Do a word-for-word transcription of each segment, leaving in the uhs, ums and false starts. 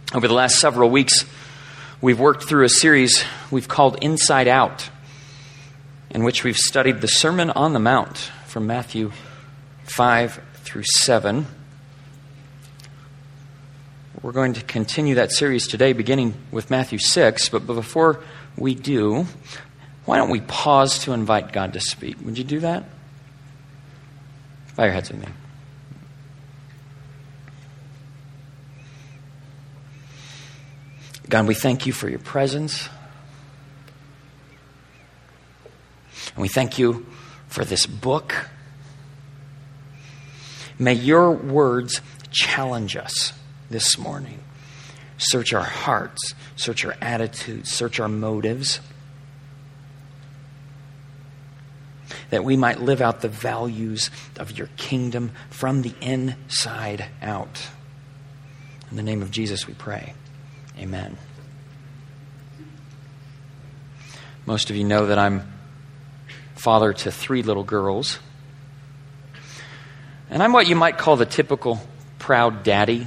Over the last several weeks, we've worked through a series we've called Inside Out, in which we've studied the Sermon on the Mount from Matthew five through seven. We're going to continue that series today, beginning with Matthew six, but before we do, why don't we pause to invite God to speak? Would you do that? Bow your heads with me. God, we thank you for your presence. And we thank you for this book. May your words challenge us this morning. Search our hearts, search our attitudes, search our motives, that we might live out the values of your kingdom from the inside out. In the name of Jesus we pray. Amen. Most of you know that I'm father to three little girls. And I'm what you might call the typical proud daddy.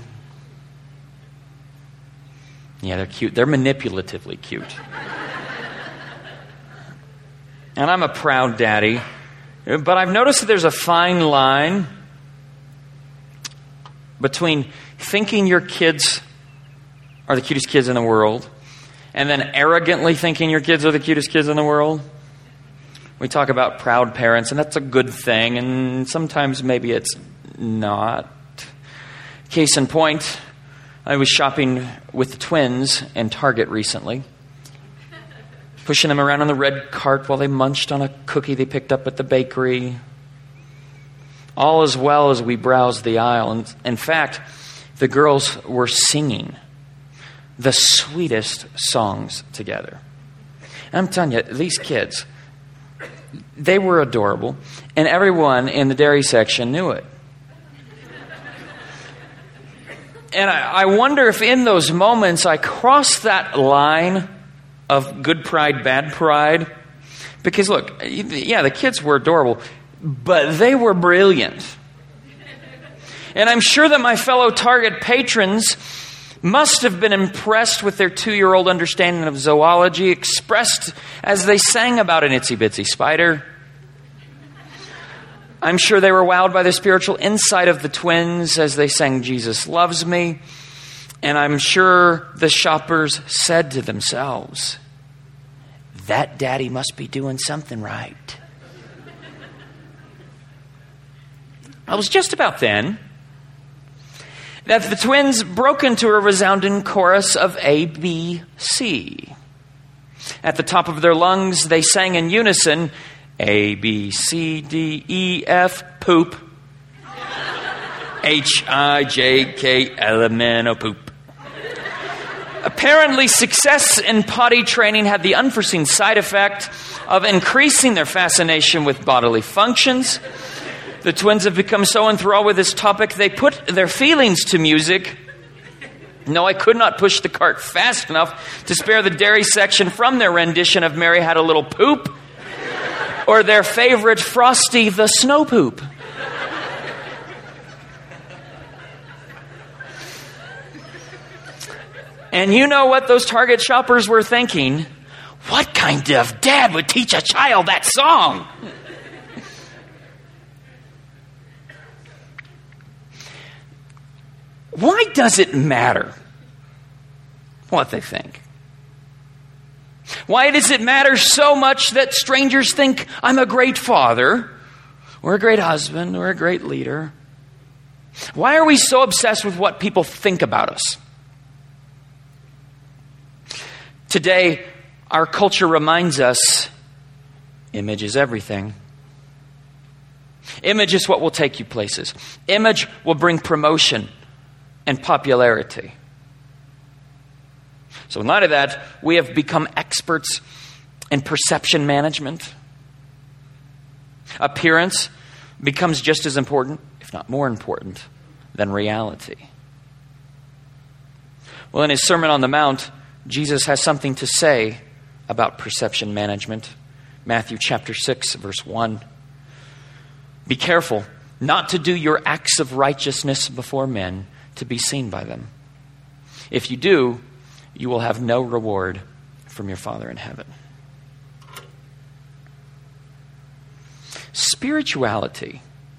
Yeah, they're cute. They're manipulatively cute. And I'm a proud daddy. But I've noticed that there's a fine line between thinking your kids are the cutest kids in the world and then arrogantly thinking your kids are the cutest kids in the world. We talk about proud parents, and that's a good thing, and sometimes maybe it's not. Case in point, I was shopping with the twins in Target recently, pushing them around on the red cart while they munched on a cookie they picked up at the bakery. All as well as we browsed the aisle. And in fact, the girls were singing the sweetest songs together. And I'm telling you, these kids, they were adorable, and everyone in the dairy section knew it. And I, I wonder if in those moments I crossed that line of good pride, bad pride. Because look, yeah, the kids were adorable, but they were brilliant. And I'm sure that my fellow Target patrons must have been impressed with their two-year-old understanding of zoology, expressed as they sang about an itsy-bitsy spider. I'm sure they were wowed by the spiritual insight of the twins as they sang Jesus Loves Me. And I'm sure the shoppers said to themselves, that daddy must be doing something right. It was just about then that the twins broke into a resounding chorus of A, B, C. At the top of their lungs, they sang in unison, A, B, C, D, E, F, poop. H, I, J, K, L, M, N, O, poop. Apparently, success in potty training had the unforeseen side effect of increasing their fascination with bodily functions. The twins have become so enthralled with this topic, they put their feelings to music. No, I could not push the cart fast enough to spare the dairy section from their rendition of Mary Had a Little Poop or their favorite Frosty the Snow Poop. And you know what those Target shoppers were thinking? What kind of dad would teach a child that song? Why does it matter what they think? Why does it matter so much that strangers think I'm a great father, or a great husband, or a great leader? Why are we so obsessed with what people think about us? Today, our culture reminds us, image is everything. Image is what will take you places. Image will bring promotion and popularity. So in light of that, we have become experts in perception management. Appearance becomes just as important, if not more important, than reality. Well, in his Sermon on the Mount, Jesus has something to say about perception management. Matthew chapter six, verse one. Be careful not to do your acts of righteousness before men to be seen by them. If you do, you will have no reward from your Father in heaven. Spirituality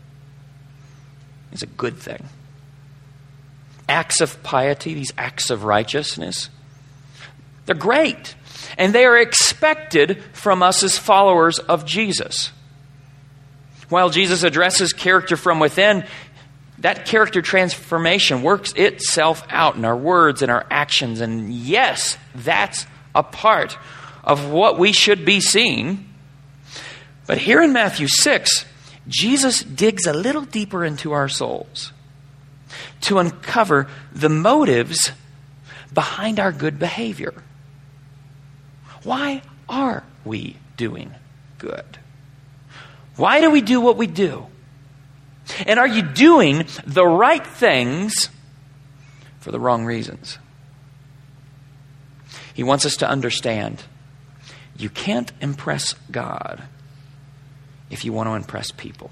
is a good thing. Acts of piety, these acts of righteousness, they're great. And they are expected from us as followers of Jesus. While Jesus addresses character from within, that character transformation works itself out in our words and our actions. And yes, that's a part of what we should be seeing. But here in Matthew six, Jesus digs a little deeper into our souls to uncover the motives behind our good behavior. Why are we doing good? Why do we do what we do? And are you doing the right things for the wrong reasons? He wants us to understand you can't impress God if you want to impress people.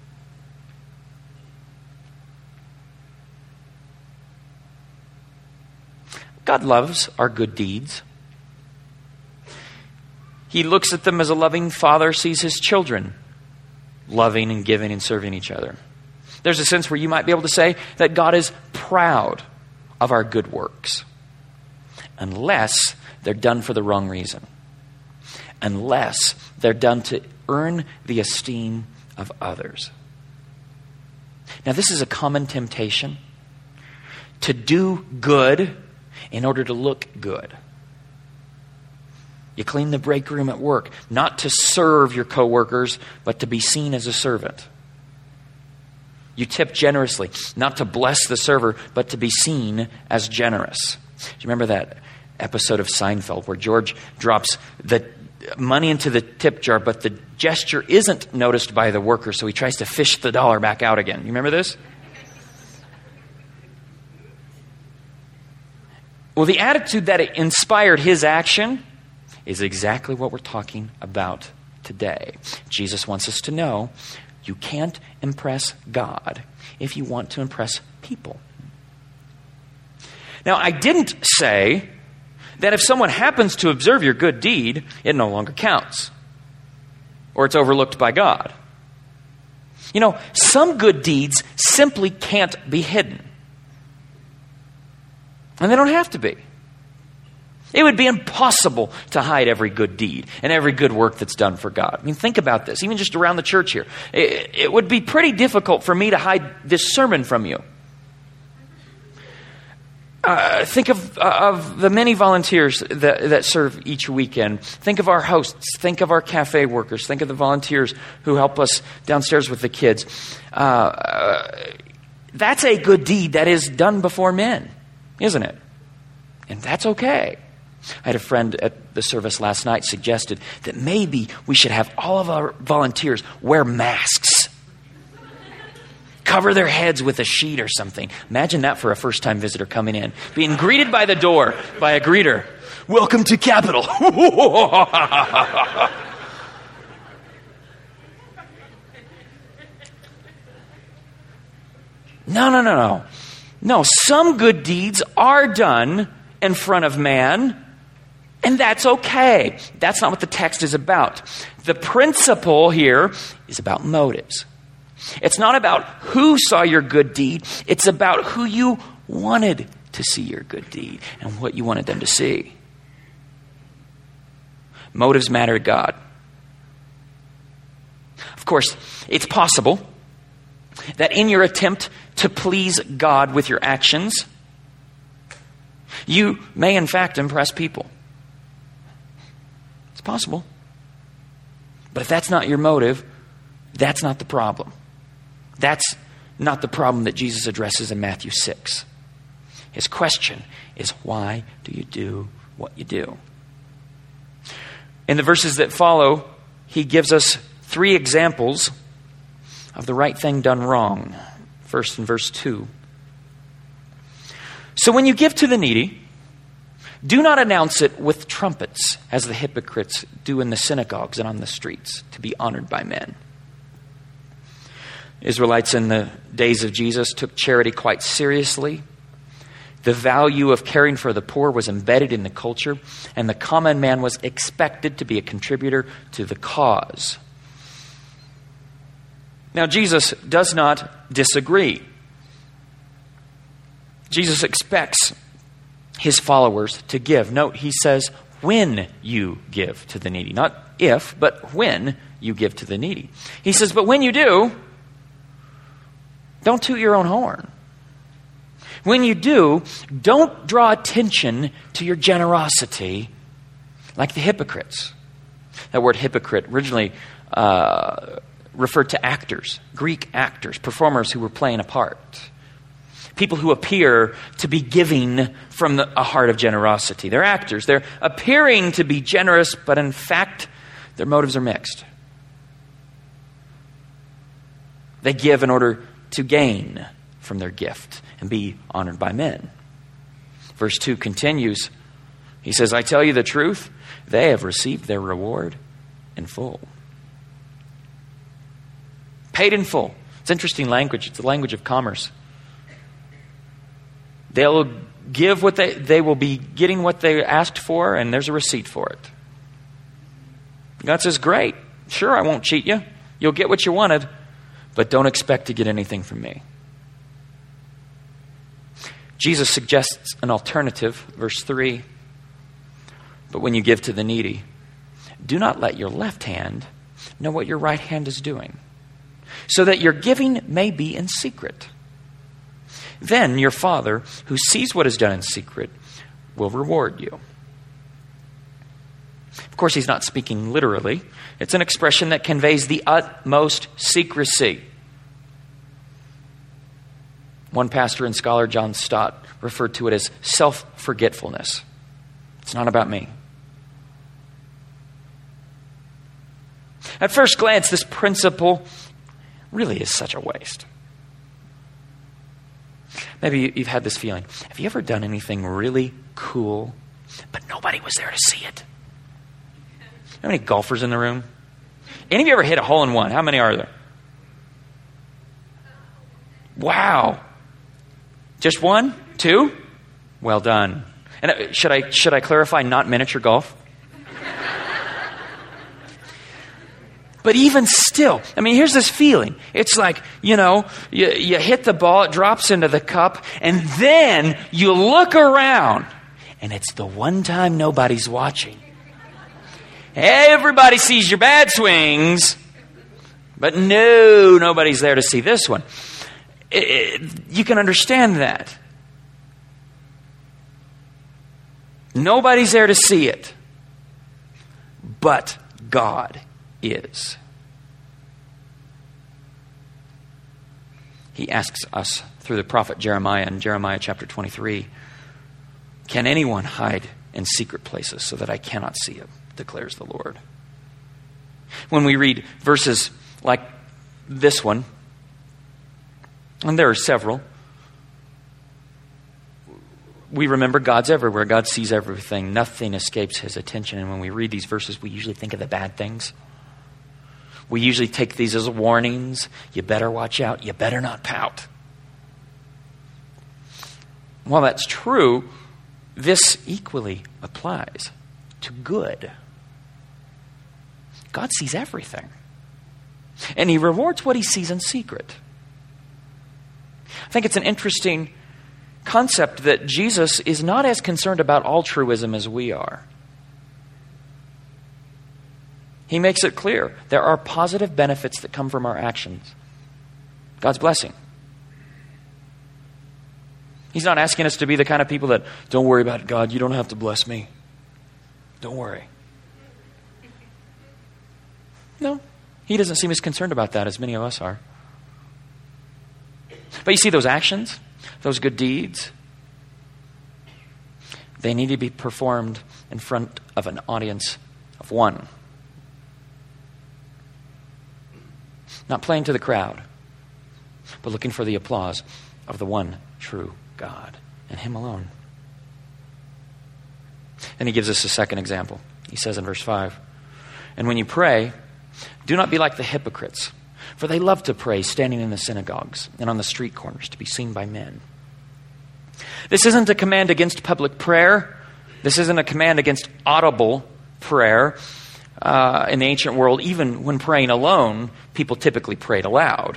God loves our good deeds. He looks at them as a loving father sees his children loving and giving and serving each other. There's a sense where you might be able to say that God is proud of our good works, unless they're done for the wrong reason, unless they're done to earn the esteem of others. Now, this is a common temptation, to do good in order to look good. You clean the break room at work, not to serve your coworkers, but to be seen as a servant. You tip generously, not to bless the server, but to be seen as generous. Do you remember that episode of Seinfeld where George drops the money into the tip jar, but the gesture isn't noticed by the worker, so he tries to fish the dollar back out again? You remember this? Well, the attitude that inspired his action is exactly what we're talking about today. Jesus wants us to know you can't impress God if you want to impress people. Now, I didn't say that if someone happens to observe your good deed, it no longer counts, or it's overlooked by God. You know, some good deeds simply can't be hidden. And they don't have to be. It would be impossible to hide every good deed and every good work that's done for God. I mean, think about this. Even just around the church here. It, it would be pretty difficult for me to hide this sermon from you. Uh, think of, uh, of the many volunteers that, that serve each weekend. Think of our hosts. Think of our cafe workers. Think of the volunteers who help us downstairs with the kids. Uh, uh, that's a good deed that is done before men, isn't it? And that's okay. I had a friend at the service last night suggested that maybe we should have all of our volunteers wear masks. Cover their heads with a sheet or something. Imagine that for a first-time visitor coming in. Being greeted by the door by a greeter. Welcome to Capitol. No, no, no, no. No, some good deeds are done in front of man, and that's okay. That's not what the text is about. The principle here is about motives. It's not about who saw your good deed. It's about who you wanted to see your good deed and what you wanted them to see. Motives matter to God. Of course, it's possible that in your attempt to please God with your actions, you may in fact impress people. It's possible. But if that's not your motive, that's not the problem. That's not the problem that Jesus addresses in Matthew six. His question is, why do you do what you do? In the verses that follow, he gives us three examples of the right thing done wrong. First in verse two. So when you give to the needy, do not announce it with trumpets, as the hypocrites do in the synagogues and on the streets, to be honored by men. Israelites in the days of Jesus took charity quite seriously. The value of caring for the poor was embedded in the culture, and the common man was expected to be a contributor to the cause. Now, Jesus does not disagree. Jesus expects his followers to give. Note, he says, when you give to the needy. Not if, but when you give to the needy. He says, but when you do, don't toot your own horn. When you do, don't draw attention to your generosity like the hypocrites. That word hypocrite originally uh, referred to actors, Greek actors, performers who were playing a part. People who appear to be giving from the, a heart of generosity. They're actors. They're appearing to be generous, but in fact, their motives are mixed. They give in order to gain from their gift and be honored by men. Verse two continues. He says, I tell you the truth, they have received their reward in full. Paid in full. It's interesting language. It's the language of commerce. They'll give what they, they will be getting what they asked for, and there's a receipt for it. God says, great. Sure, I won't cheat you. You'll get what you wanted, but don't expect to get anything from me. Jesus suggests an alternative, verse three. But when you give to the needy, do not let your left hand know what your right hand is doing, so that your giving may be in secret. Then your Father, who sees what is done in secret, will reward you. Of course, he's not speaking literally. It's an expression that conveys the utmost secrecy. One pastor and scholar, John Stott, referred to it as self-forgetfulness. It's not about me. At first glance, this principle really is such a waste. Maybe you've had this feeling. Have you ever done anything really cool, but nobody was there to see it? How many golfers in the room? Any of you ever hit a hole in one? How many are there? Wow. Just one? Two? Well done. And uh, should I should I clarify, not miniature golf? But even still, I mean, here's this feeling. It's like, you know, you, you hit the ball, it drops into the cup, and then you look around, and it's the one time nobody's watching. Everybody sees your bad swings, but no, nobody's there to see this one. It, it, you can understand that. Nobody's there to see it, but God is. He asks us through the prophet Jeremiah in Jeremiah chapter twenty-three, can anyone hide in secret places so that I cannot see it, declares the Lord. When we read verses like this one, and there are several, we remember God's everywhere. God sees everything. Nothing escapes his attention. And when we read these verses, we usually think of the bad things. We usually take these as warnings. You better watch out. You better not pout. While that's true, this equally applies to good. God sees everything. And he rewards what he sees in secret. I think it's an interesting concept that Jesus is not as concerned about altruism as we are. He makes it clear there are positive benefits that come from our actions. God's blessing. He's not asking us to be the kind of people that, don't worry about it, God, you don't have to bless me. Don't worry. No, he doesn't seem as concerned about that as many of us are. But you see, those actions, those good deeds, they need to be performed in front of an audience of one. Not playing to the crowd, but looking for the applause of the one true God and him alone. And he gives us a second example. He says in verse five, and when you pray, do not be like the hypocrites, for they love to pray standing in the synagogues and on the street corners to be seen by men. This isn't a command against public prayer. This isn't a command against audible prayer. Uh, in the ancient world, even when praying alone, people typically prayed aloud.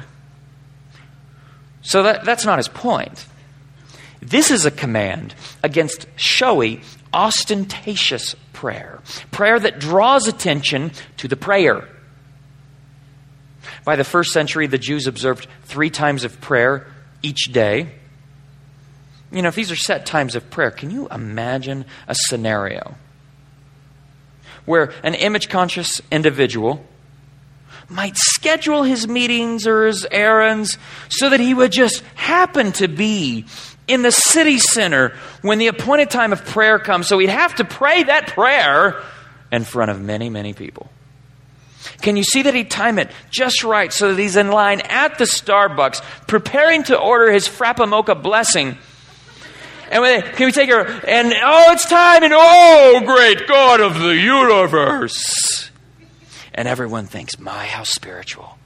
So that, that's not his point. This is a command against showy, ostentatious prayer. Prayer that draws attention to the prayer. By the first century, the Jews observed three times of prayer each day. You know, if these are set times of prayer, can you imagine a scenario where an image-conscious individual might schedule his meetings or his errands so that he would just happen to be in the city center when the appointed time of prayer comes, so he'd have to pray that prayer in front of many, many people. Can you see that he'd time it just right so that he's in line at the Starbucks preparing to order his Frappa Mocha blessing? And we, can we take her, and oh, it's time, and oh, great God of the universe. And everyone thinks, my, how spiritual.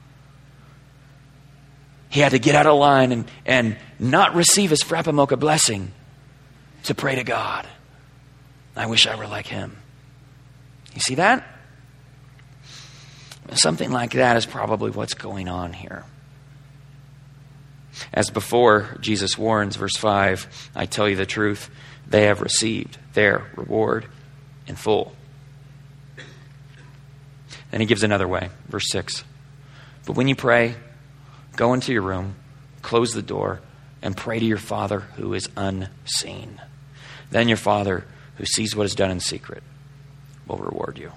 He had to get out of line and, and not receive his Frappa Mocha blessing to pray to God. I wish I were like him. You see that? Something like that is probably what's going on here. As before, Jesus warns, verse five, I tell you the truth, they have received their reward in full. Then he gives another way, verse six. But when you pray, go into your room, close the door, and pray to your Father who is unseen. Then your Father who sees what is done in secret will reward you.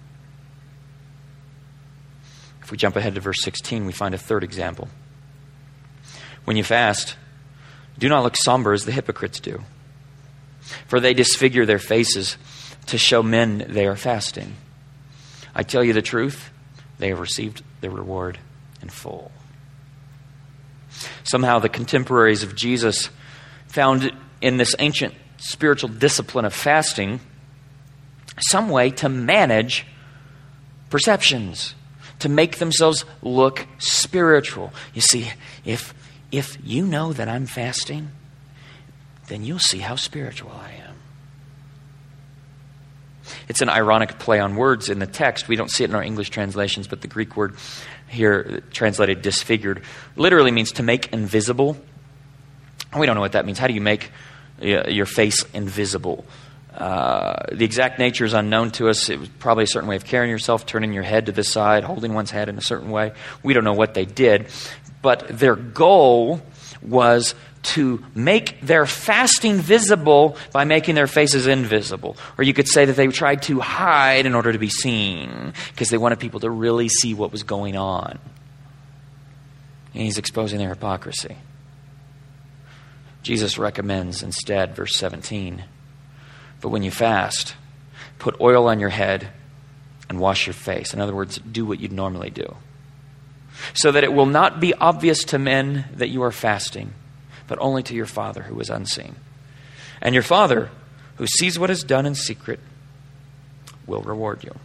If we jump ahead to verse sixteen, we find a third example. When you fast, do not look somber as the hypocrites do, for they disfigure their faces to show men they are fasting. I tell you the truth, they have received their reward in full. Somehow the contemporaries of Jesus found in this ancient spiritual discipline of fasting some way to manage perceptions, to make themselves look spiritual. You see, if if you know that I'm fasting, then you'll see how spiritual I am. It's an ironic play on words in the text. We don't see it in our English translations, but the Greek word here translated disfigured literally means to make invisible. We don't know what that means. How do you make your face invisible? Uh, the exact nature is unknown to us. It was probably a certain way of carrying yourself, turning your head to the side, holding one's head in a certain way. We don't know what they did. But their goal was to make their fasting visible by making their faces invisible. Or you could say that they tried to hide in order to be seen, because they wanted people to really see what was going on. And he's exposing their hypocrisy. Jesus recommends instead, verse seventeen, but when you fast, put oil on your head and wash your face. In other words, do what you'd normally do, so that it will not be obvious to men that you are fasting, but only to your Father who is unseen. And your Father, who sees what is done in secret, will reward you.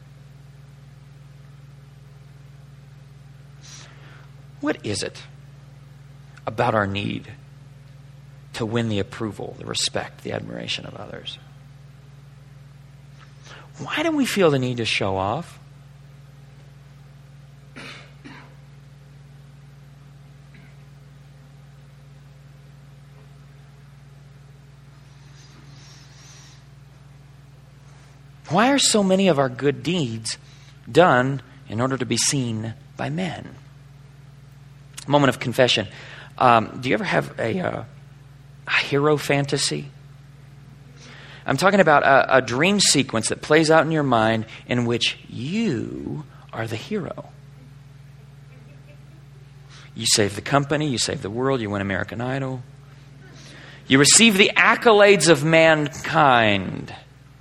What is it about our need to win the approval, the respect, the admiration of others? Why do we feel the need to show off? Why are so many of our good deeds done in order to be seen by men? Moment of confession. Um, do you ever have a, uh, a hero fantasy? I'm talking about a, a dream sequence that plays out in your mind in which you are the hero. You save the company, you save the world, you win American Idol. You receive the accolades of mankind.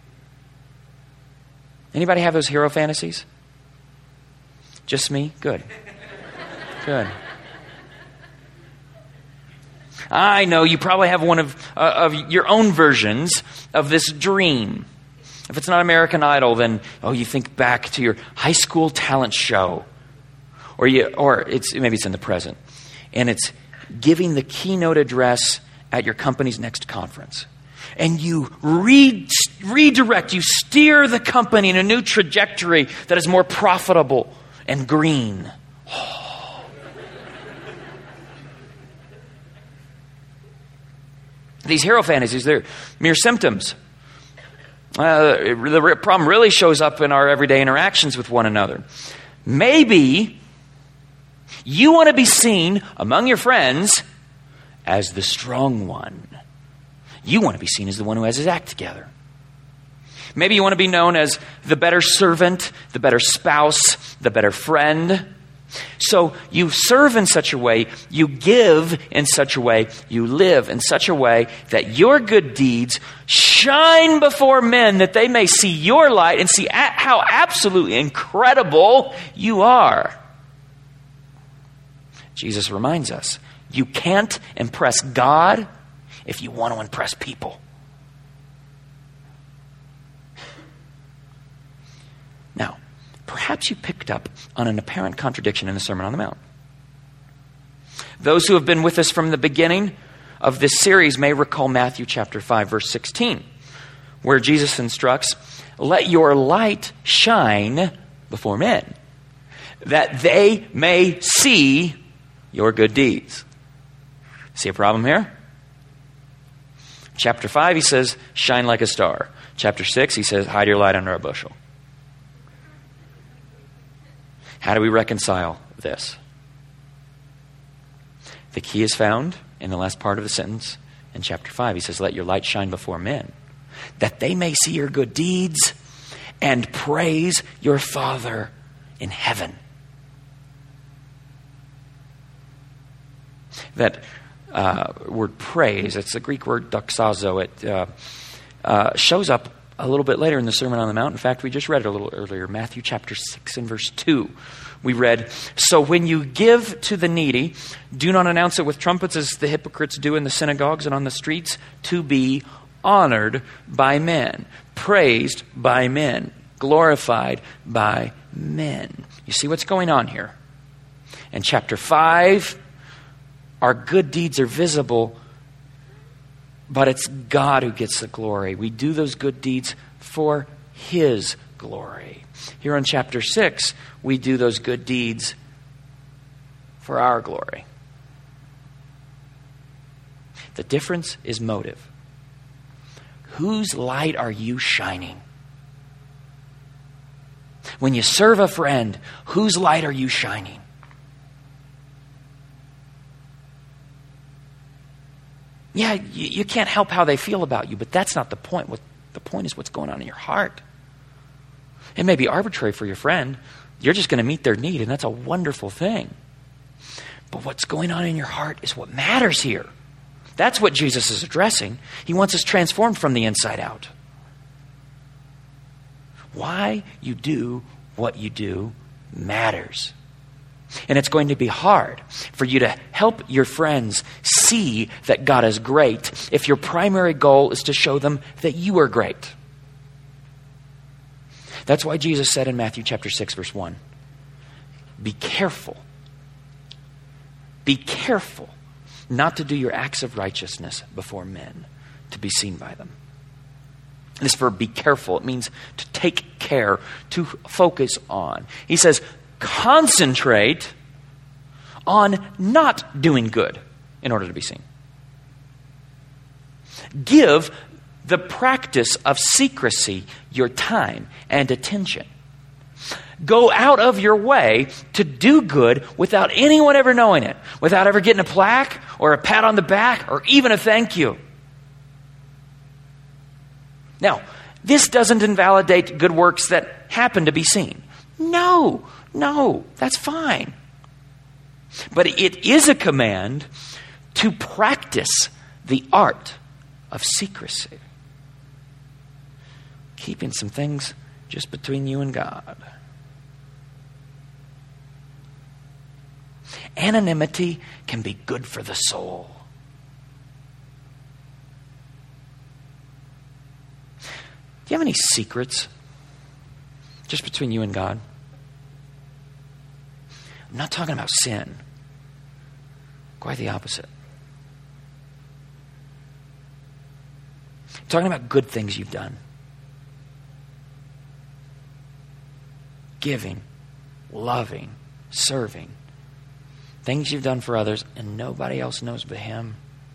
Anybody have those hero fantasies? Just me? Good. Good. I know you probably have one of uh, of your own versions of this dream. If it's not American Idol, then oh, you think back to your high school talent show, or you, or it's maybe it's in the present, and it's giving the keynote address at your company's next conference, and you re- redirect, you steer the company in a new trajectory that is more profitable and green. Oh. These hero fantasies, they're mere symptoms. Uh, the problem really shows up in our everyday interactions with one another. Maybe you want to be seen among your friends as the strong one. You want to be seen as the one who has his act together. Maybe you want to be known as the better servant, the better spouse, the better friend. So you serve in such a way, you give in such a way, you live in such a way that your good deeds shine before men, that they may see your light and see how absolutely incredible you are. Jesus reminds us, you can't impress God if you want to impress people. Now, perhaps you picked up on an apparent contradiction in the Sermon on the Mount. Those who have been with us from the beginning of this series may recall Matthew chapter five, verse sixteen, where Jesus instructs, "Let your light shine before men, that they may see your good deeds." See a problem here? Chapter five, he says, shine like a star. Chapter six, he says, hide your light under a bushel. How do we reconcile this? The key is found in the last part of the sentence in chapter five. He says, let your light shine before men, that they may see your good deeds and praise your Father in heaven. That uh, word praise, it's the Greek word doxazo. It uh, uh, shows up a little bit later in the Sermon on the Mount. In fact, we just read it a little earlier, Matthew chapter six and verse two. We read, "So when you give to the needy, do not announce it with trumpets as the hypocrites do in the synagogues and on the streets, to be honored by men, praised by men, glorified by men." You see what's going on here? In chapter five, our good deeds are visible, but it's God who gets the glory. We do those good deeds for His glory. Here in chapter six, we do those good deeds for our glory. The difference is motive. Whose light are you shining? When you serve a friend, whose light are you shining? Yeah, you, you can't help how they feel about you, but that's not the point. What the point is what's going on in your heart. It may be arbitrary for your friend. You're just going to meet their need, and that's a wonderful thing. But what's going on in your heart is what matters here. That's what Jesus is addressing. He wants us transformed from the inside out. Why you do what you do matters. And it's going to be hard for you to help your friends see that God is great if your primary goal is to show them that you are great. That's why Jesus said in Matthew chapter six, verse one, be careful. Be careful not to do your acts of righteousness before men, to be seen by them. This verb, be careful, it means to take care, to focus on. He says, concentrate on not doing good in order to be seen. Give the practice of secrecy your time and attention. Go out of your way to do good without anyone ever knowing it, without ever getting a plaque or a pat on the back or even a thank you. Now, this doesn't invalidate good works that happen to be seen. No, no, that's fine. But it is a command to practice the art of secrecy. Keeping some things just between you and God. Anonymity can be good for the soul. Do you have any secrets just between you and God? I'm not talking about sin. Quite the opposite. I'm talking about good things you've done. Giving, loving, serving. Things you've done for others and nobody else knows but Him.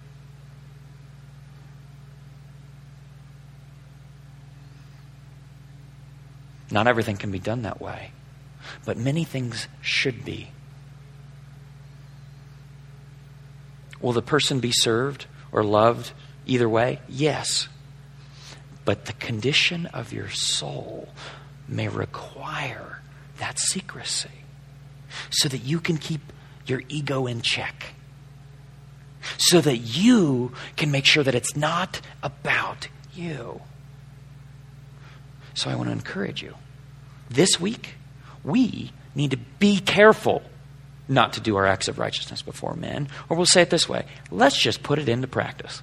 Not everything can be done that way, but many things should be. Will the person be served or loved either way? Yes. But the condition of your soul may require that secrecy so that you can keep your ego in check, so that you can make sure that it's not about you. So I want to encourage you. This week, we need to be careful not to do our acts of righteousness before men. Or we'll say it this way. Let's just put it into practice.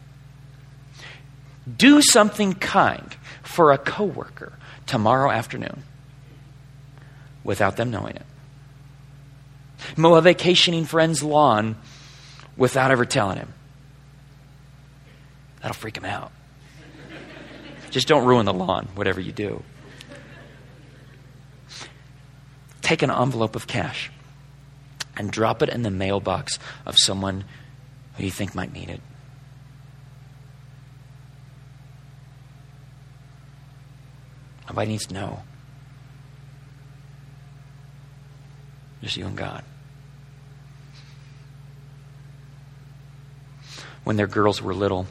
Do something kind for a coworker tomorrow afternoon without them knowing it. Mow a vacationing friend's lawn without ever telling him. That'll freak him out. Just don't ruin the lawn, whatever you do. Take an envelope of cash and drop it in the mailbox of someone who you think might need it. Nobody needs to know. Just you and God. When their girls were little,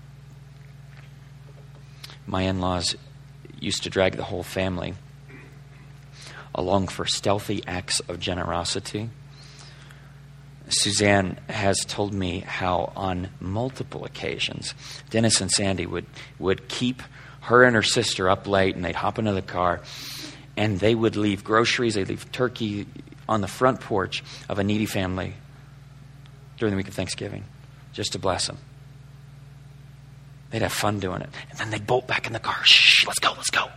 my in-laws used to drag the whole family along for stealthy acts of generosity. Suzanne has told me how on multiple occasions, Dennis and Sandy would, would keep her and her sister up late, and they'd hop into the car, and they would leave groceries, they'd leave turkey on the front porch of a needy family during the week of Thanksgiving, just to bless them. They'd have fun doing it. And then they'd bolt back in the car. Shh, let's go, let's go.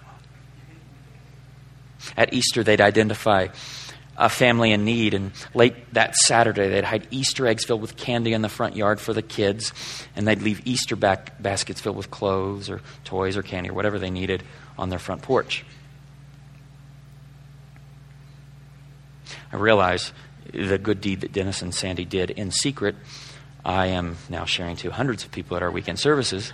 At Easter, they'd identify a family in need, and late that Saturday, they'd hide Easter eggs filled with candy in the front yard for the kids, and they'd leave Easter back baskets filled with clothes or toys or candy or whatever they needed on their front porch. I realize the good deed that Dennis and Sandy did in secret, I am now sharing to hundreds of people at our weekend services.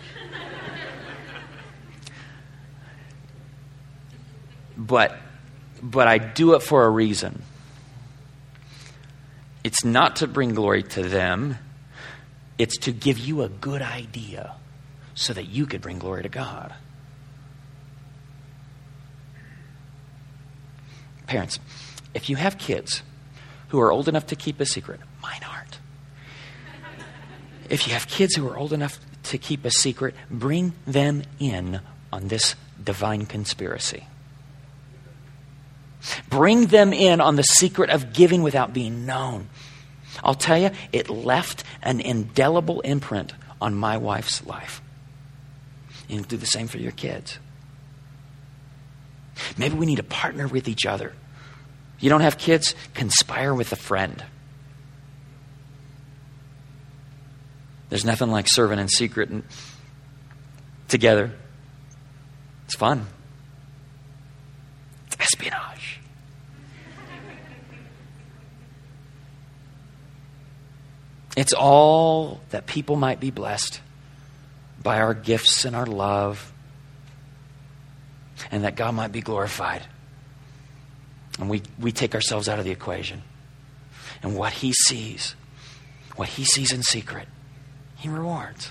But, but I do it for a reason. It's not to bring glory to them. It's to give you a good idea so that you could bring glory to God. Parents, if you have kids who are old enough to keep a secret, mine aren't. If you have kids who are old enough to keep a secret, bring them in on this divine conspiracy. Bring them in on the secret of giving without being known. I'll tell you, it left an indelible imprint on my wife's life. You can do the same for your kids. Maybe we need to partner with each other. You don't have kids? Conspire with a friend. There's nothing like serving in secret and together. It's fun. It's espionage. It's all that people might be blessed by our gifts and our love, and that God might be glorified. And we, we take ourselves out of the equation. And what He sees, what He sees in secret, He rewards.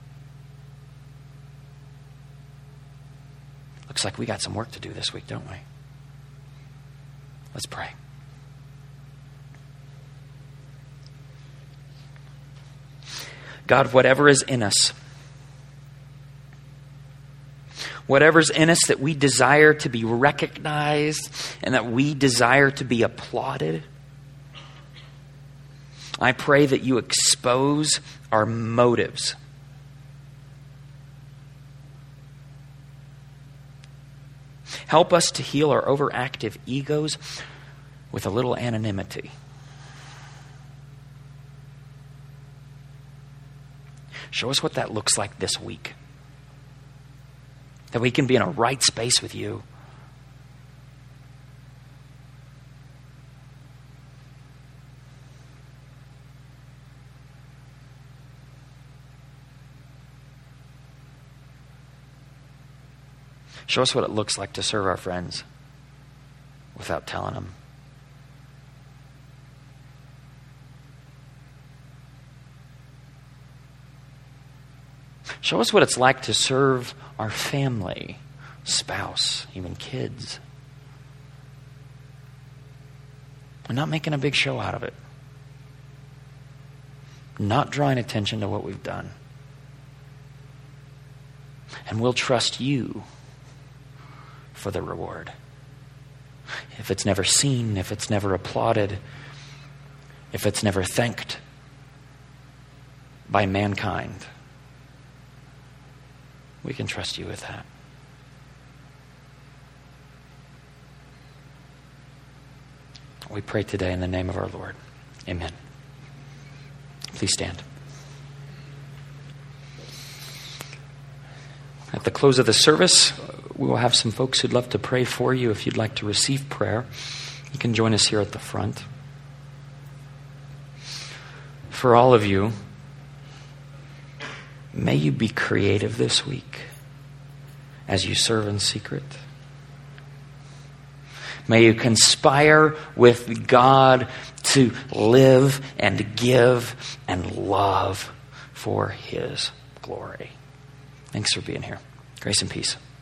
Looks like we got some work to do this week, don't we? Let's pray. God, whatever is in us, whatever's in us that we desire to be recognized and that we desire to be applauded, I pray that you expose our motives. Help us to heal our overactive egos with a little anonymity. Show us what that looks like this week. that we can be in a right space with you. Show us what it looks like to serve our friends without telling them. Show us what it's like to serve our family, spouse, even kids. We're not making a big show out of it. Not drawing attention to what we've done. And we'll trust you for the reward. If it's never seen, if it's never applauded, if it's never thanked by mankind, we can trust you with that. We pray today in the name of our Lord. Amen. Please stand. At the close of the service, we will have some folks who'd love to pray for you. If you'd like to receive prayer, you can join us here at the front. For all of you, may you be creative this week as you serve in secret. May you conspire with God to live and give and love for His glory. Thanks for being here. Grace and peace.